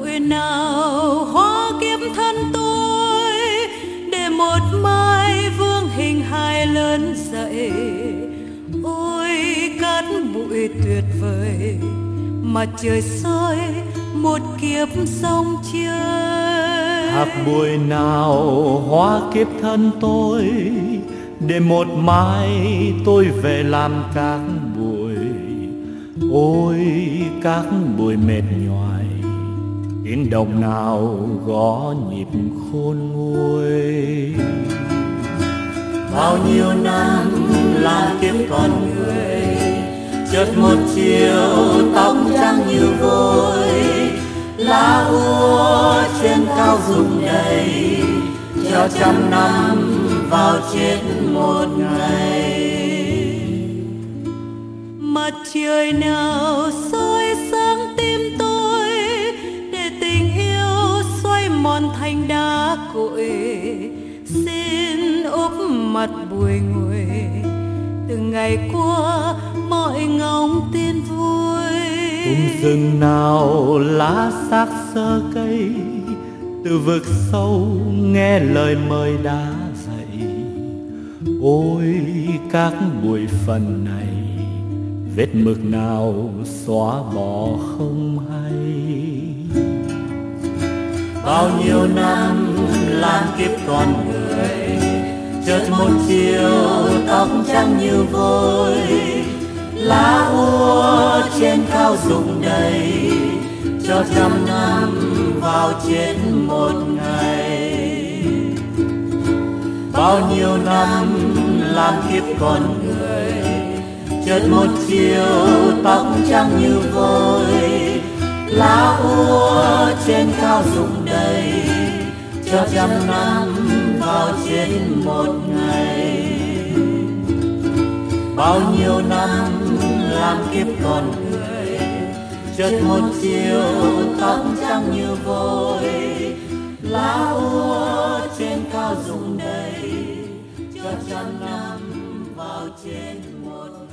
bụi nào hóa kiếp thân tôi, để một mai vương hình hài lớn dậy. Ôi cát bụi tuyệt vời, mặt trời soi một kiếp sông chơi. Hạt bụi nào hóa kiếp thân tôi, để một mai tôi về làm cát bụi. Ôi cát bụi mệt nhoài, tiếng đồng nào gõ nhịp khôn nguôi. Bao nhiêu năm làm kiếp con người, chợt một chiều tóc trắng như vôi. Lá úa trên cao rụng đầy, cho trăm năm vào chết một ngày. Mặt trời nào soi sáng tim tôi, để tình yêu xoay mòn thành đá cội. Xin úp mặt bụi nguội, từng ngày qua mọi ngóng tin vui. Rừng nào lá xác xơ cây, từ vực sâu nghe lời mời đã dậy. Ôi các bụi phần này, vết mực nào xóa bỏ không hay. Bao nhiêu năm làm kiếp con người, chợt một chiều tóc trắng như vôi. Lá úa trên cao rụng đầy, cho trăm năm vào chết một ngày. Bao nhiêu năm làm kiếp con người, chợt một chiều tóc trắng như vôi. Lá úa trên cao rụng đầy, cho trăm năm vào chết một ngày. Bao nhiêu năm làm kiếp con người, chợt một chiều tóc trắng như vôi. Lá úa trên cao rụng đầy, cho trăm năm vào chết một ngày.